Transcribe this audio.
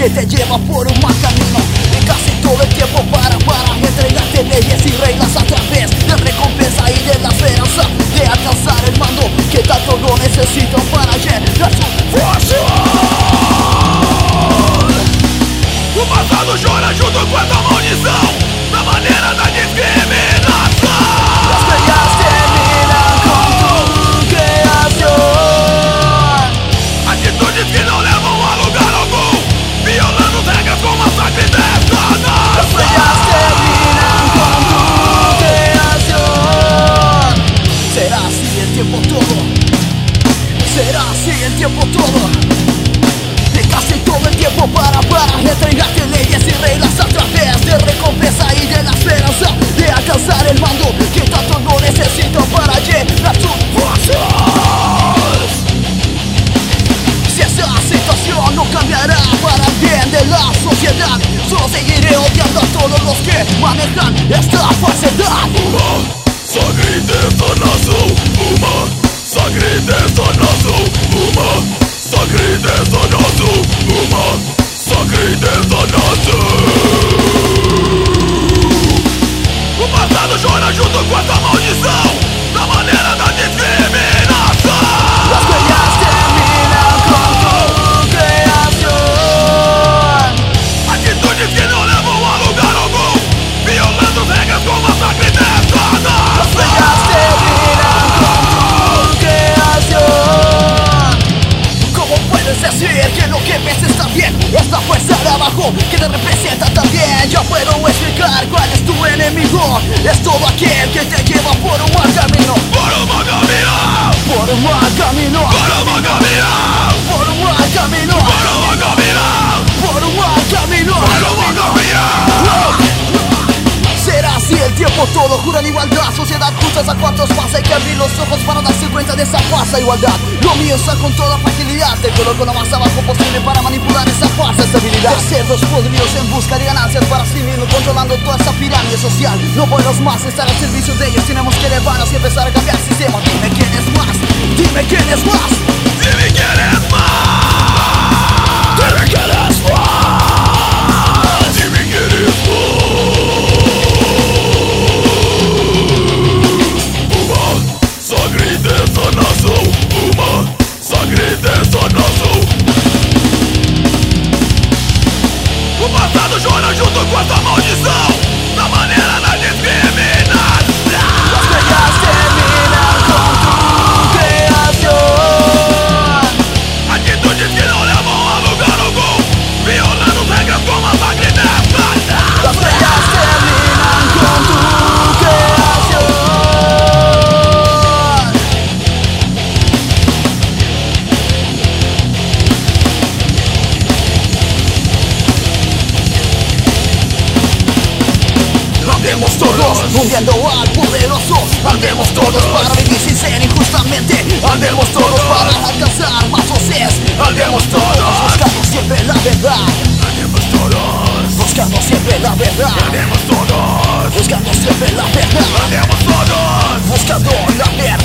que te lleva por un mal camino. Y casi todo el tiempo para entregarte leyes y reglas a través de recompensa y de la esperanza de alcanzar el mando que tanto lo necesitan para llenar su fuerza. O passado chora junto com essa munição na maneira da discriminação. Las peleas terminan con tu creación. Atitudes que não levam a lugar algum, violando regras com massacre e detonação. Las peleas terminan con tu creación. Será así el tiempo todo. Será así el tiempo todo. Y casi todo el tiempo para entregarte leyes y reglas a través de recompensa y de la esperanza de alcanzar el mando que tanto no necesito para llenar sus fuerzas. Si esa situación no cambiará para el bien de la sociedad, solo seguiré odiando a todos los que manejan esta falsedad. Sangre dessa nação, uma sangre dessa nação, uma sangre dessa nação, uma sangre dessa nação. O passado chora junto com essa maldição da maneira da discriminação. Las peleas terminan con tu creación. Atitudes que não levam a lugar algum, violando regras com massacre e detonação. Las peleas terminan con tu creación. ¿Cómo puedes decir que lo que ves está bien? Esta fuerza de abajo que te representa también. Ya puedo explicar cuál es tu enemigo. Es todo aquel que te lleva por un mal camino. Por un mal camino, Por un mal camino. por un mal camino, Por un mal camino. por un mal camino, Por un mal camino. por un mal camino. Será así el tiempo todo, juran igualdad, sociedad justa, a cuantos pasa. Hay que abrir los ojos para darse cuenta de esa falsa igualdad. Lo mío está con toda facilidad, te coloco lo más abajo posible para manipular esa falsa estabilidad. De cerdos podridos en busca de ganancias para sí mismos, controlando toda esa pirámide social. No podemos más estar al servicio de ellos, tenemos que elevarnos y empezar a cambiar el sistema. Dime quién es más, dime quién es más, Dime quién es más, dime quién es más. dime quién es más. Sangre dessa nação, uma sangre dessa nação. O passado chora junto com essa maldição da maneira da discriminação. Las peleas terminan con tu creación. Atitudes que não levam a lugar algum, violando regras com massacre e detonação. Las peleas terminan con tu creación. Andemos todos hundiendo al poderoso. Andemos todos para vivir sin ser injustamente. Andemos todos para alcanzar más voces. Andemos todos buscando siempre la verdad. Andemos todos, Buscando siempre la verdad. andemos todos, Buscando siempre la verdad. andemos todos. Buscando la verdad.